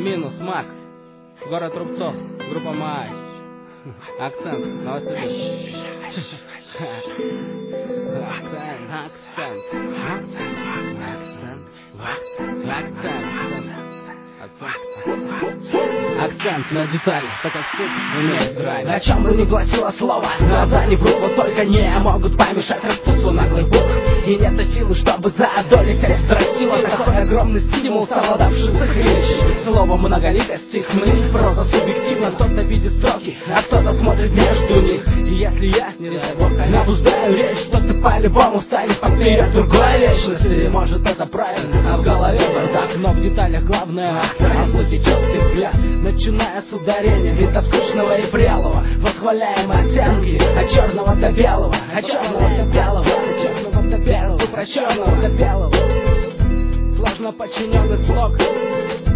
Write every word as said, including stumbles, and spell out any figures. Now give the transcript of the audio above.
Минус, Мак, город Рубцовск, группа Май. Акцент, Новосибирск. Акцент, акцент, акцент, акцент, акцент, акцент на детали, так как суд умеет драть. На чем бы ни гласило слово, глаза не врут, вот только не могут помешать распутству наглых букв. И нет силы, чтобы заодолить экстрасила. Такой огромный стимул, совладавший с их речью. Слово многоликость их мнений, проза субъективно. Кто-то видит строки, а кто-то смотрит между них. И если я, не дай бог, набуждаю речь, то ты по-любому станешь поперед другой личности. Может это правильно, а в голове бардак, но в деталях главное акцент. А в сути четкий взгляд, начиная с ударения, ведь от скучного и прялого восхваляем оттенки от черного до белого, от черного до белого, от черного до белого, про черного до белого. Сложно подчиненный слог.